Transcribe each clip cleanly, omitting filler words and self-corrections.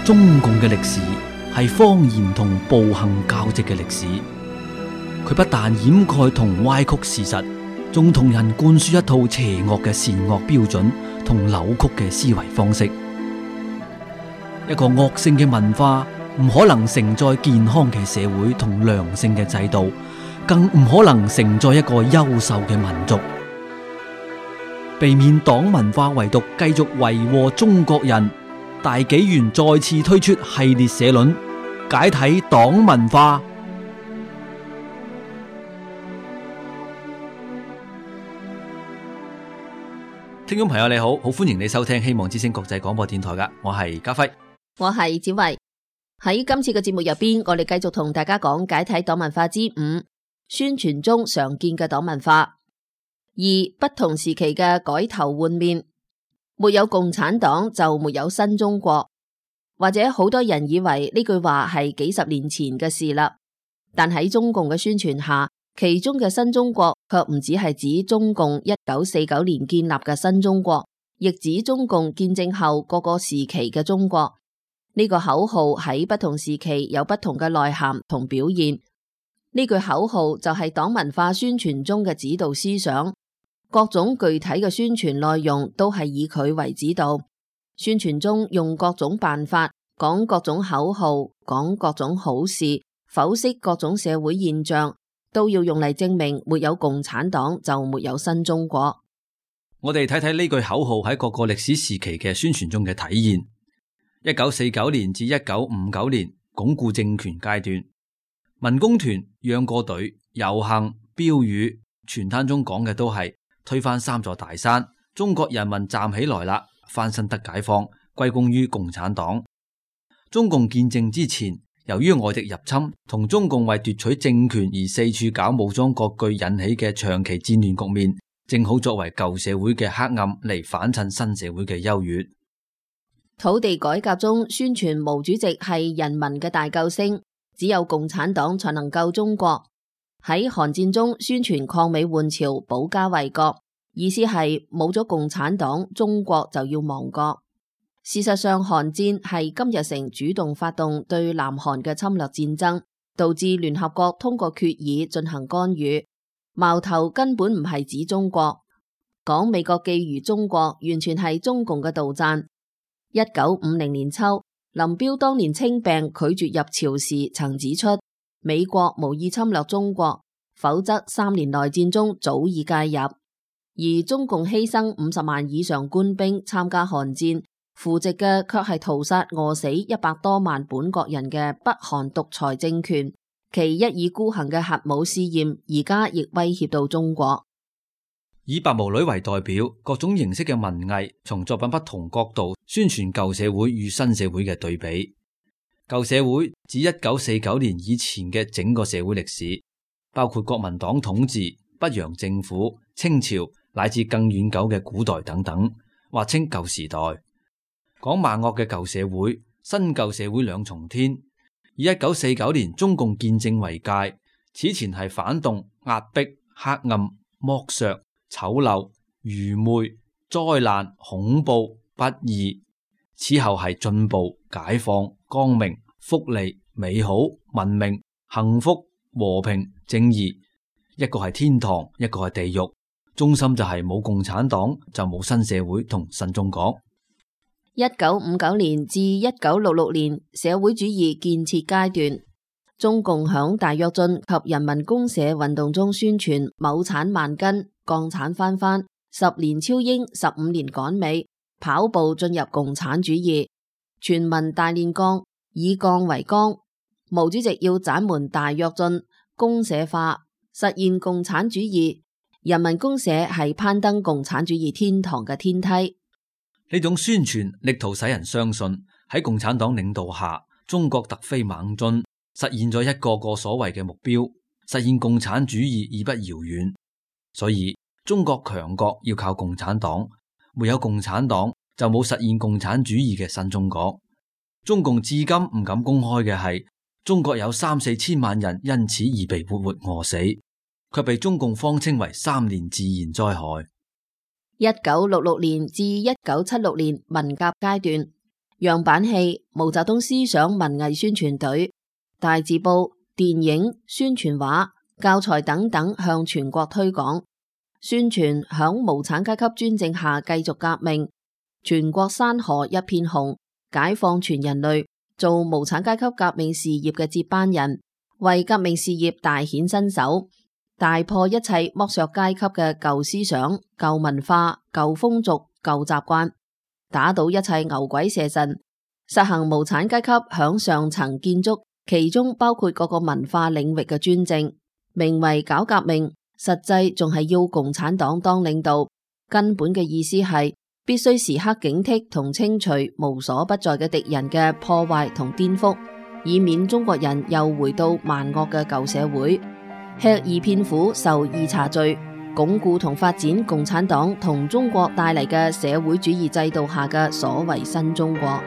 中共嘅歷史係謊言同暴行交織嘅歷史，佢不但掩蓋同歪曲事實，仲同人灌輸一套邪惡嘅善惡標準同扭曲嘅思維方式。一個惡性嘅文化唔可能承載健康嘅社會同良性嘅制度，更唔可能承載一個優秀嘅民族。避免黨文化遺毒繼續為禍中國人，大紀元再次推出系列社論，解體黨文化。聽眾朋友你好，好歡迎你收聽希望之聲國際廣播電台噶，我係家輝， 我係子慧。喺今次嘅節目入邊，我哋繼續同大家講解體黨文化之5，宣傳中常見嘅黨文化。2，不同時期嘅改頭換面，沒有共產黨就沒有新中國，或者好多人以為呢句話係幾十年前嘅事啦。但喺中共嘅宣傳下，其中嘅新中國卻唔只係指中共1949年建立嘅新中國，亦指中共建政後各個時期嘅中國。呢個口號喺不同時期有不同嘅內涵同表現。呢句口號就係黨文化宣傳中嘅指導思想。各種具體嘅宣傳內容都係以佢為指導，宣傳中用各種辦法，講各種口號，講各種好事，剖析各種社會現象，都要用嚟證明沒有共產黨就沒有新中國。 我哋睇睇呢句口號喺各個歷史時期嘅宣傳中嘅體現。1949年至1959年鞏固政權階段，民工團、秧歌隊、遊行、標語、傳單中講嘅都係推翻3座大山，中國人民站起來啦，翻身得解放，歸功於共產黨。中共建政之前，由於外敵入侵同中共為奪取政權而四處搞武裝割據引起嘅長期戰亂局面，正好作為舊社會嘅黑暗嚟反襯新社會嘅優越。 土地改革中宣傳毛主席係人民嘅大救星，只有共產黨才能救中國。喺韓戰中宣傳抗美援朝、保家衛國，意思係冇咗共產黨，中國就要亡國。事實上，韓戰係金日成主動發動對南韓嘅侵略戰爭，導致聯合國通過決議進行干預，矛頭根本唔係指中國。講美國覬覦中國，完全係中共嘅杜撰。1950年秋，林彪當年稱病拒絕入朝時曾指出，美國無意侵略中國，否則3年內戰中早已介入。而中共犧牲50萬以上官兵參加韓戰，扶植嘅卻係屠殺餓死100多萬本國人嘅北韓獨裁政權，其一意孤行嘅核武試驗而家亦威脅到中國。 以白毛女為代表，各種形式嘅文藝從作品不同角度宣傳舊社會與新社會嘅對比。舊社會指1949年以前嘅整個社會歷史，包括國民黨統治、北洋政府、清朝乃至更遠久嘅古代等等，或稱舊時代。講萬惡嘅舊社會，新舊社會兩重天。以1949年中共建政為界，此前係反動、壓迫、黑暗、剝削、醜陋、愚昧、災難、恐怖、不義；此後係進步、解放、光明、福利、美好、文明、幸福、和平、正義。一個係天堂，一個係地獄。中心就係冇共產黨就冇新社會同新中國。 1959年至1966年社會主義建設階段，中共響大躍進及人民公社運動中宣傳畝產萬斤、鋼產翻番、10年超英、15年趕美，跑步進入共產主義，全民大煉鋼，以鋼為綱。毛主席要斬門大躍進，公社化，實現共產主義。人民公社係攀登共產主義天堂嘅天梯。 呢種宣傳力圖使人相信喺共產黨領導下，中國突飛猛進，實現咗一個個所謂嘅目標，實現共產主義已不遙遠。所以中國強國要靠共產黨，沒有共產黨就冇實現共產主義嘅新中國。中共至今唔敢公開嘅係，中國有3、4千萬人因此而被活活餓死，卻被中共方稱為3年自然災害。 1966年至1976年文革階段， 樣板戲、毛澤東思想文藝宣傳隊、大字報、電影、宣傳畫、教材等等向全國推廣，宣傳響無產階級專政下繼續革命，全國山河一片紅，解放全人類，做無產階級革命事業嘅接班人，為革命事業大顯身手，大破一切剝削階級嘅舊思想、舊文化、舊風俗、舊習慣，打倒一切牛鬼蛇神，實行無產階級響上層建築，其中包括各個文化領域嘅專政，名為搞革命，實際仲係要共產黨當領導。根本嘅意思係必須時刻警惕同清除無所不在嘅敵人嘅破壞同顛覆，以免中國人又回到萬惡嘅舊社會，吃二片苦，受二茬罪，鞏固同發展共產黨同中國帶嚟嘅社會主義制度下嘅所謂新中國。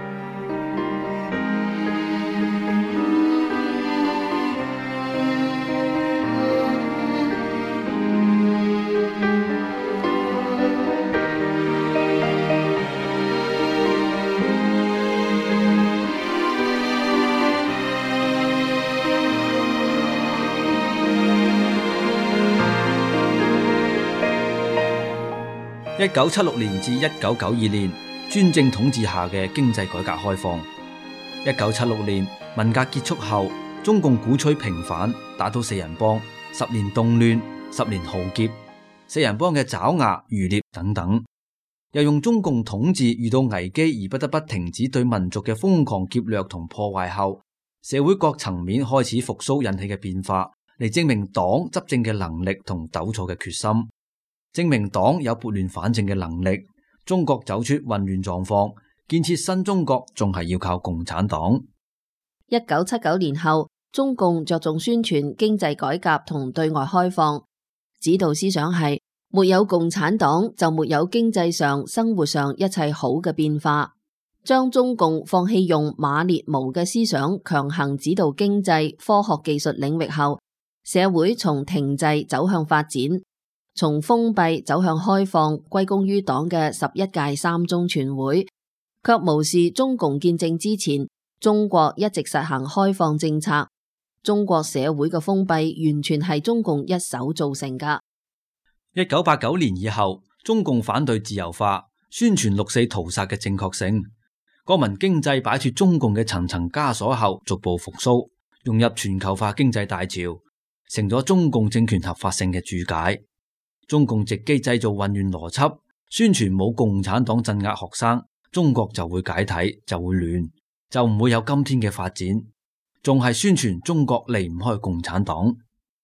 1976年至1992年，專政統治下嘅經濟改革開放。1976年文革結束後，中共鼓吹平反，打倒四人幫，10年動亂，10年浩劫，四人幫嘅爪牙、餘孽等等，又用中共統治遇到危機而不得不停止對民族嘅瘋狂劫掠同破壞後，社會各層面開始復甦引起嘅變化，嚟證明黨執政嘅能力同糾錯嘅決心。證明黨有撥亂反正嘅能力，中國走出混亂狀況，建設新中國仲係要靠共產黨。 1979年後，中共着重宣傳經濟改革同對外開放，指導思想係沒有共產黨就沒有經濟上、生活上一切好嘅變化，將中共放棄用馬列毛嘅思想強行指導經濟、科學技術領域後，社會從停滯走向發展，從封閉走向開放，歸功於黨嘅11屆三中全會，卻無視中共建政之前，中國一直實行開放政策。中國社會嘅封閉完全係中共一手造成㗎。 1989年以後，中共反對自由化，宣傳六四屠殺嘅正確性，國民經濟擺脫中共嘅層層枷鎖後，逐步復甦，融入全球化經濟大潮，成咗中共政權合法性嘅注解。中共藉機製造混亂邏輯，宣傳冇共產黨鎮壓學生，中國就會解體，就會亂，就唔會有今天嘅發展。仲係宣傳中國離唔開共產黨。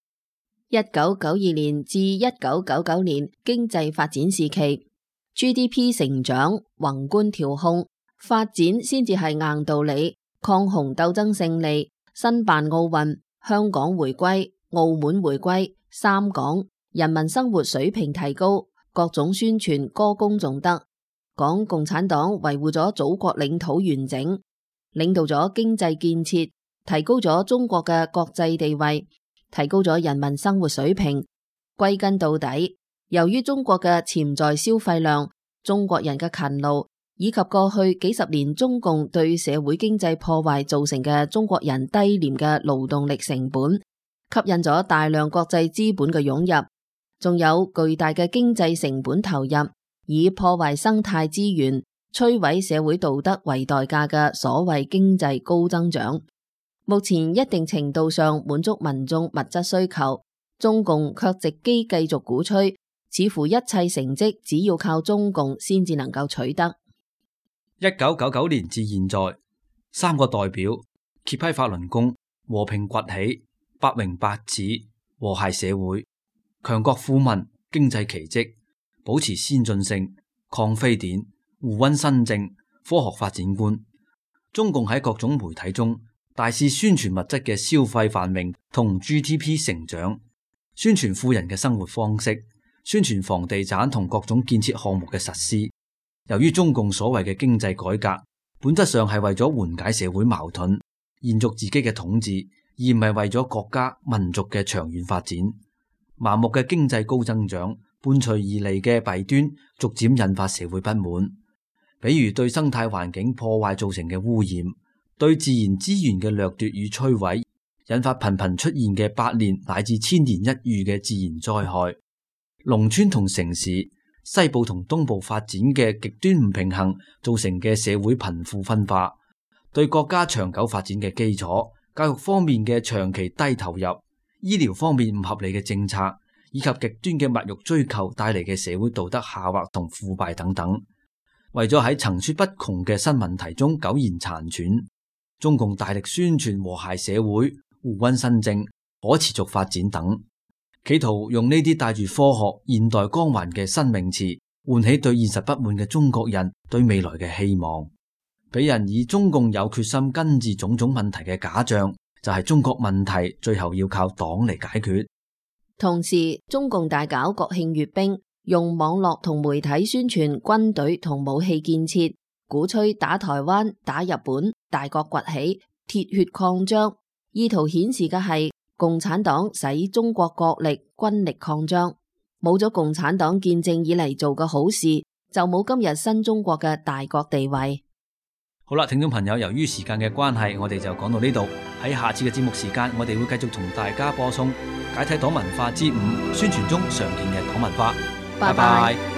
1992年至1999年經濟發展時期， GDP 成長、宏觀調控、發展先至係硬道理。抗洪鬥爭勝利、申辦奧運、香港回歸、澳門回歸、三港、人民生活水平提高，各種宣傳歌功頌德，講共產黨維護咗祖國領土完整，領導咗經濟建設，提高咗中國嘅國際地位，提高咗人民生活水平。歸根到底，由於中國嘅潛在消費量、中國人嘅勤勞，以及過去幾十年中共對社會經濟破壞造成嘅中國人低廉嘅勞動力成本，吸引咗大量國際資本嘅湧入，仲有巨大嘅經濟成本投入，以破壞生態資源、摧毀社會道德為代價嘅所謂經濟高增長，目前一定程度上滿足民眾物質需求，中共卻藉機繼續鼓吹，似乎一切成績只要靠中共先至能夠取得。 1999年至現在，三個代表揭批法輪功、和平崛起、百榮百恥、和諧社會、強國富民、經濟奇蹟、保持先進性、抗非典、互溫新政、科學發展觀。中共喺各種媒體中大肆宣傳物質嘅消費繁榮同 GDP 成長，宣傳富人嘅生活方式，宣傳房地產同各種建設項目嘅實施。由於中共所謂嘅經濟改革，本質上係為咗緩解社會矛盾，延續自己嘅統治，而唔係為咗國家民族嘅長遠發展。盲目嘅經濟高增長伴隨而嚟嘅弊端，逐漸引發社會不滿。 比如對生態環境破壞造成嘅污染，對自然資源嘅掠奪與摧毀，引發頻頻出現嘅百年乃至千年一遇嘅自然災害。農村同城市、西部同東部發展嘅極端唔平衡造成嘅社會貧富分化，對國家長久發展嘅基礎，教育方面嘅長期低投入，醫療方面唔合理嘅政策，以及極端嘅物欲追求帶嚟嘅社會道德下滑同腐敗等等，為咗喺層出不窮嘅新問題中苟延殘喘，中共大力宣傳和諧社會、互溫新政、可持續發展等，企圖用呢啲帶住科學現代光環嘅新名詞，喚起對現實不滿嘅中國人對未來嘅希望。俾人以中共有決心根治種種問題嘅假象，就係中國問題最後要靠黨嚟解決。 同時，中共大搞國慶閱兵，用網絡同媒體宣傳軍隊同武器建設，鼓吹打台灣、打日本、大國崛起、鐵血擴張，意圖顯示嘅係共產黨使中國國力軍力擴張。冇咗共產黨建政以嚟做嘅好事，就冇今日新中國嘅大國地位。 好啦，聽眾朋友，由於時間嘅關係，我哋就講到呢度。喺下次嘅節目時間，我哋會繼續同大家播送解體黨文化之5，宣傳中常見嘅黨文化。拜拜。